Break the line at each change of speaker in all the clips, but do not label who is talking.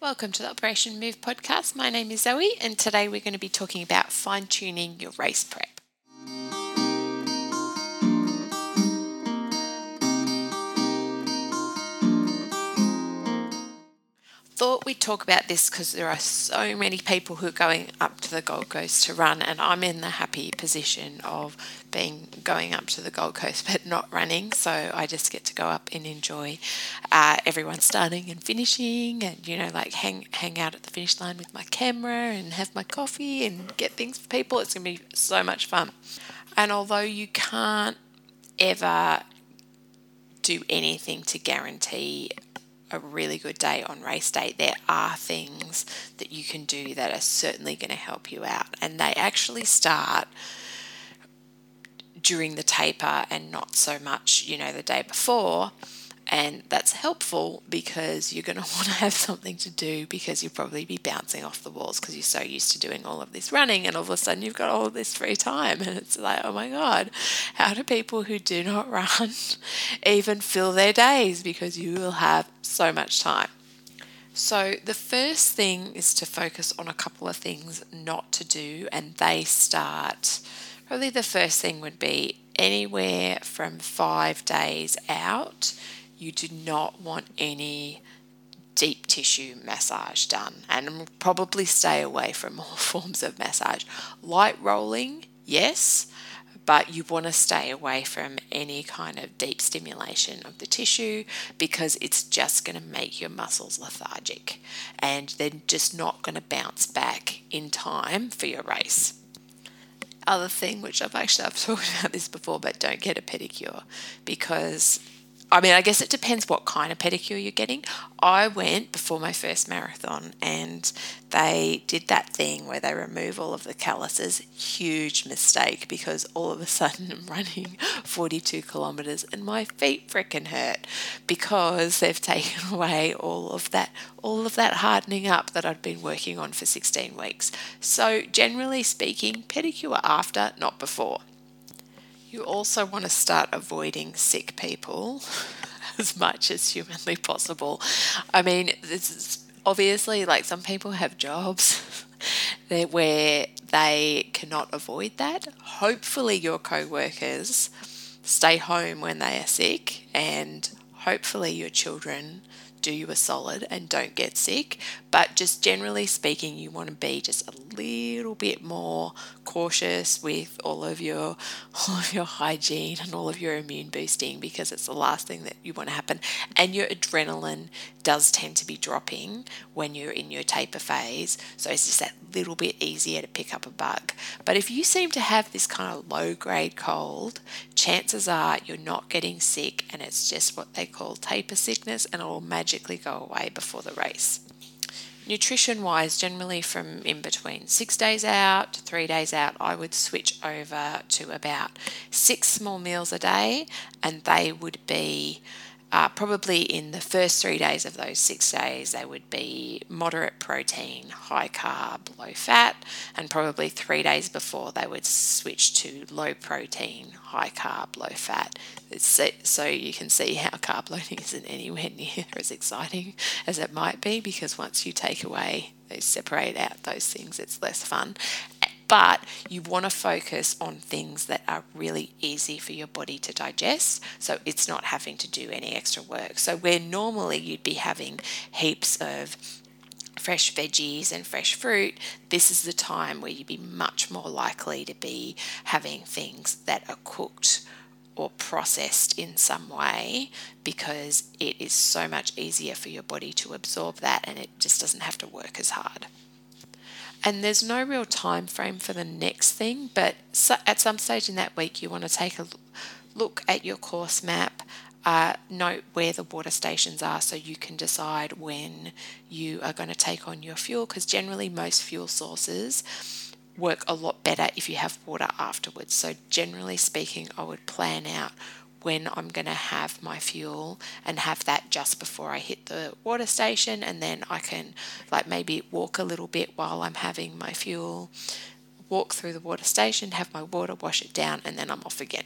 Welcome to the Operation Move podcast. My name is Zoe, and today we're going to be talking about fine tuning your race prep. Thought we'd talk about this because there are so many people who are going up to the Gold Coast to run, and I'm in the happy position of going up to the Gold Coast but not running, so I just get to go up and enjoy everyone starting and finishing, and hang out at the finish line with my camera and have my coffee and get things for people. It's going to be so much fun. And although you can't ever do anything to guarantee a really good day on race day, there are things that you can do that are certainly going to help you out, and they actually start during the taper and not so much the day before. And that's helpful because you're going to want to have something to do, because you'll probably be bouncing off the walls because you're so used to doing all of this running, and all of a sudden you've got all of this free time, and it's like, oh my God, how do people who do not run even fill their days, because you will have so much time. So the first thing is to focus on a couple of things not to do, and they start, probably the first thing would be anywhere from 5 days out. You do not want any deep tissue massage done, and probably stay away from all forms of massage. Light rolling, yes, but you want to stay away from any kind of deep stimulation of the tissue, because it's just going to make your muscles lethargic and they're just not going to bounce back in time for your race. Other thing, which I've talked about this before, but don't get a pedicure, because I guess it depends what kind of pedicure you're getting. I went before my first marathon, and they did that thing where they remove all of the calluses. Huge mistake, because all of a sudden I'm running 42 kilometers and my feet freaking hurt, because they've taken away all of that hardening up that I'd been working on for 16 weeks. So generally speaking, pedicure after, not before. You also want to start avoiding sick people as much as humanly possible. This is obviously, some people have jobs where they cannot avoid that. Hopefully your co-workers stay home when they are sick, and hopefully your children do you a solid and don't get sick. But just generally speaking, you want to be just a little bit more cautious with all of your hygiene and all of your immune boosting, because it's the last thing that you want to happen. And your adrenaline does tend to be dropping when you're in your taper phase, so it's just that little bit easier to pick up a bug. But if you seem to have this kind of low grade cold, chances are you're not getting sick, and it's just what they call taper sickness, and it will magically go away before the race. Nutrition wise, generally from in between 6 days out to 3 days out, I would switch over to about 6 small meals a day, and they would be probably in the first 3 days of those 6 days, they would be moderate protein, high carb, low fat, and probably 3 days before they would switch to low protein, high carb, low fat. So you can see how carb loading isn't anywhere near as exciting as it might be, because once you separate out those things, it's less fun. But you want to focus on things that are really easy for your body to digest, so it's not having to do any extra work. So where normally you'd be having heaps of fresh veggies and fresh fruit, this is the time where you'd be much more likely to be having things that are cooked or processed in some way, because it is so much easier for your body to absorb that, and it just doesn't have to work as hard. And there's no real time frame for the next thing, but at some stage in that week, you want to take a look at your course map, note where the water stations are, so you can decide when you are going to take on your fuel, because generally most fuel sources work a lot better if you have water afterwards. So generally speaking, I would plan out when I'm going to have my fuel and have that just before I hit the water station, and then I can maybe walk a little bit while I'm having my fuel, walk through the water station, have my water, wash it down, and then I'm off again.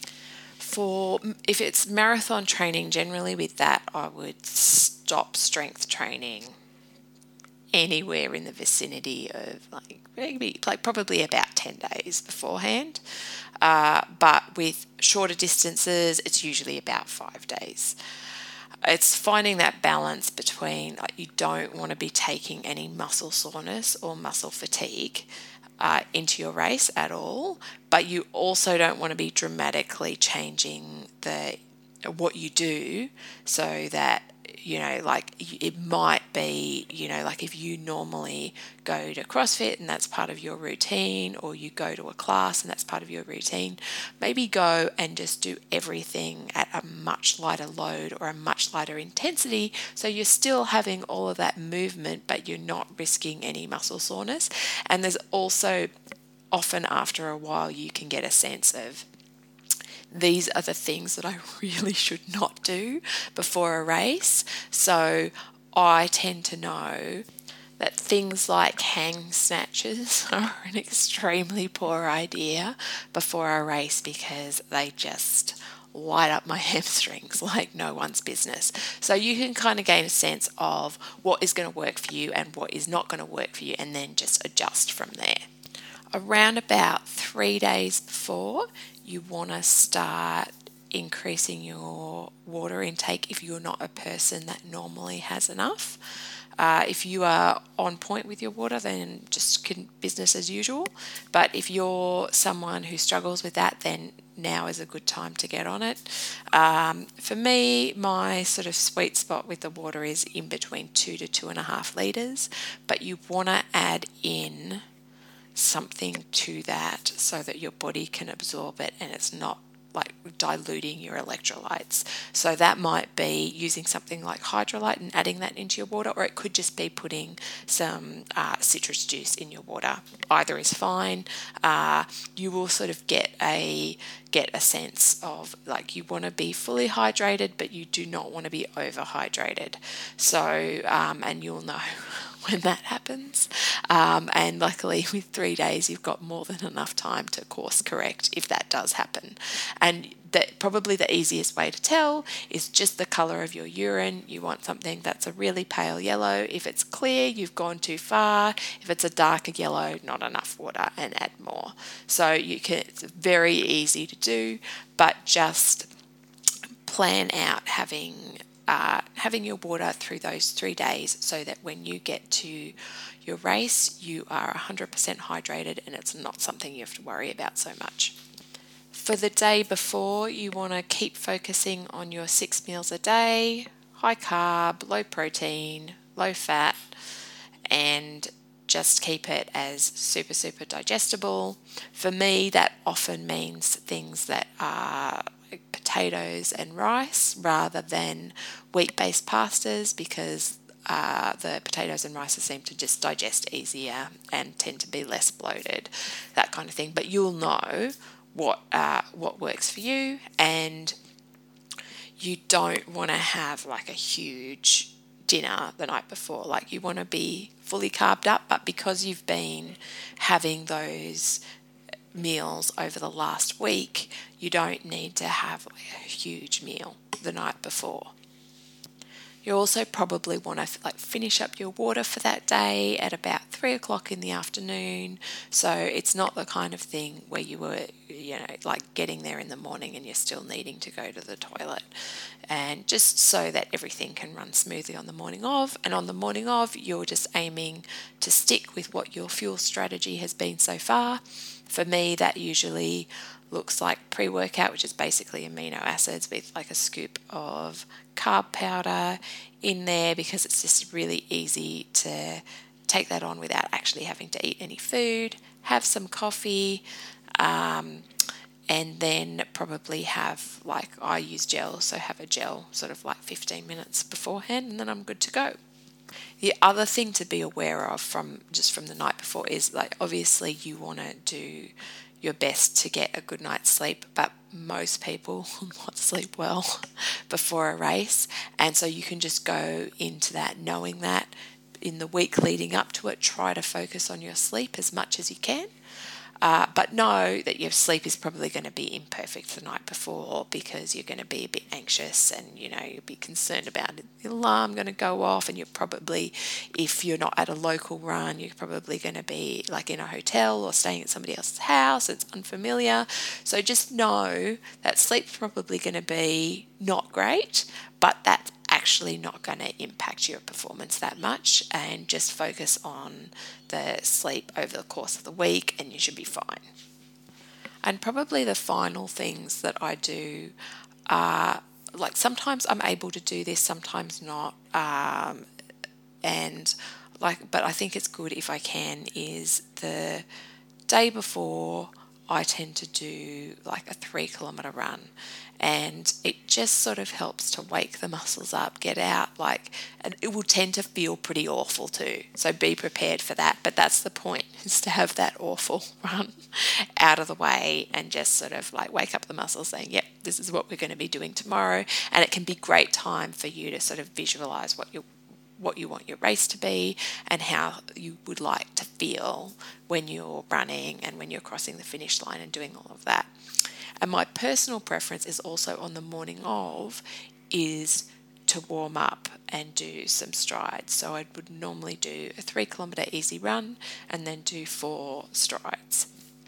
If it's marathon training, generally with that I would stop strength training anywhere in the vicinity of like probably about 10 days beforehand. But with shorter distances, it's usually about 5 days. It's finding that balance between, like, you don't want to be taking any muscle soreness or muscle fatigue into your race at all, but you also don't want to be dramatically changing what you do, so that, like, it might be, like if you normally go to CrossFit and that's part of your routine, or you go to a class and that's part of your routine, maybe go and just do everything at a much lighter load or a much lighter intensity, so you're still having all of that movement, but you're not risking any muscle soreness. And there's also, often after a while, you can get a sense of, these are the things that I really should not do before a race. So I tend to know that things like hang snatches are an extremely poor idea before a race, because they just light up my hamstrings like no one's business. So you can kind of gain a sense of what is going to work for you and what is not going to work for you, and then just adjust from there. Around about 3 days before, you want to start increasing your water intake if you're not a person that normally has enough. If you are on point with your water, then just business as usual. But if you're someone who struggles with that, then now is a good time to get on it. For me, my sort of sweet spot with the water is in between 2 to 2.5 litres, but you want to add in something to that so that your body can absorb it and it's not like diluting your electrolytes. So that might be using something like Hydrolyte and adding that into your water, or it could just be putting some citrus juice in your water. Either is fine. You will sort of get a sense of, like, you want to be fully hydrated, but you do not want to be overhydrated. So, and you'll know when that happens. And luckily with 3 days, you've got more than enough time to course correct if that does happen. And probably the easiest way to tell is just the colour of your urine. You want something that's a really pale yellow. If it's clear, you've gone too far. If it's a darker yellow, not enough water, and add more. So it's very easy to do, but just plan out having your water through those 3 days, so that when you get to your race, you are 100% hydrated and it's not something you have to worry about so much. For the day before, you want to keep focusing on your 6 meals a day, high carb, low protein, low fat, and just keep it as super, super digestible. For me, that often means things that are potatoes and rice rather than wheat-based pastas, because the potatoes and rice seem to just digest easier and tend to be less bloated, that kind of thing. But you'll know what works for you, and you don't want to have like a huge dinner the night before. Like, you want to be fully carved up, but because you've been having those meals over the last week, you don't need to have like a huge meal the night before. You also probably want to finish up your water for that day at about 3 o'clock in the afternoon. So it's not the kind of thing where you were, like getting there in the morning and you're still needing to go to the toilet. And just so that everything can run smoothly on the morning of. And on the morning of, you're just aiming to stick with what your fuel strategy has been so far. For me, that usually looks like pre-workout, which is basically amino acids with like a scoop of carb powder in there, because it's just really easy to take that on without actually having to eat any food. Have some coffee, and then probably have, like, I use gel, so have a gel sort of like 15 minutes beforehand, and then I'm good to go. The other thing to be aware of from the night before is, like, obviously you want to do your best to get a good night's sleep, but most people will not sleep well before a race. And so you can just go into that knowing that in the week leading up to it, try to focus on your sleep as much as you can. But know that your sleep is probably going to be imperfect the night before because you're going to be a bit anxious and, you'll be concerned about the alarm going to go off, and you're probably, if you're not at a local run, you're probably going to be like in a hotel or staying at somebody else's house. It's unfamiliar. So just know that sleep's probably going to be not great, but that's actually not going to impact your performance that much, and just focus on the sleep over the course of the week and you should be fine. And probably the final things that I do are, like, sometimes I'm able to do this, sometimes not, and but I think it's good if I can, is the day before I tend to do like a 3 kilometre run, and it just sort of helps to wake the muscles up, get out, and it will tend to feel pretty awful too. So be prepared for that. But that's the point, is to have that awful run out of the way and just sort of like wake up the muscles saying, yep, this is what we're going to be doing tomorrow. And it can be great time for you to sort of visualize what you want your race to be and how you would like to feel when you're running and when you're crossing the finish line and doing all of that. And my personal preference is also on the morning of is to warm up and do some strides. So I would normally do a 3 kilometre easy run and then do 4 strides.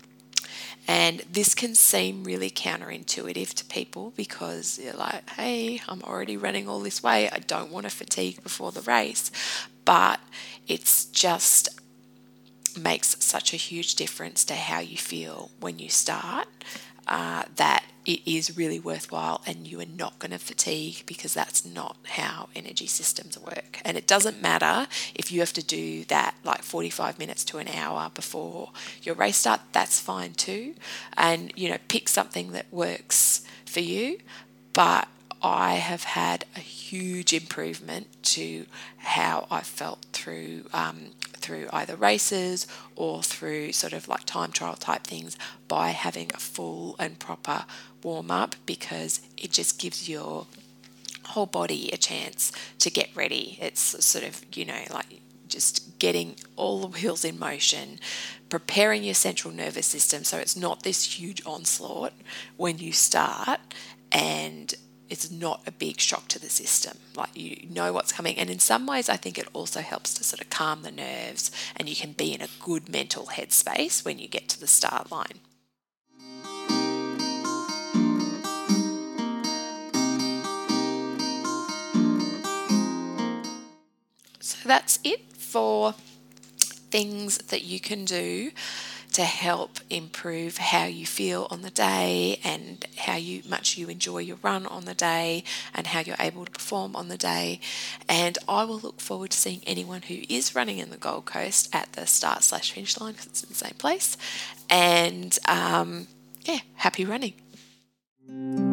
And this can seem really counterintuitive to people because you're like, hey, I'm already running all this way. I don't want to fatigue before the race. But it's just makes such a huge difference to how you feel when you start, that it is really worthwhile, and you are not going to fatigue, because that's not how energy systems work. And it doesn't matter if you have to do that like 45 minutes to an hour before your race start, that's fine too. And, pick something that works for you. But I have had a huge improvement to how I felt through either races or through sort of like time trial type things by having a full and proper warm up, because it just gives your whole body a chance to get ready. It's sort of, like just getting all the wheels in motion, preparing your central nervous system so it's not this huge onslaught when you start, and it's not a big shock to the system. Like, you know what's coming. And in some ways, I think it also helps to sort of calm the nerves, and you can be in a good mental headspace when you get to the start line. So that's it for things that you can do to help improve how you feel on the day and how much you enjoy your run on the day and how you're able to perform on the day. And I will look forward to seeing anyone who is running in the Gold Coast at the start/finish line, because it's in the same place. And happy running.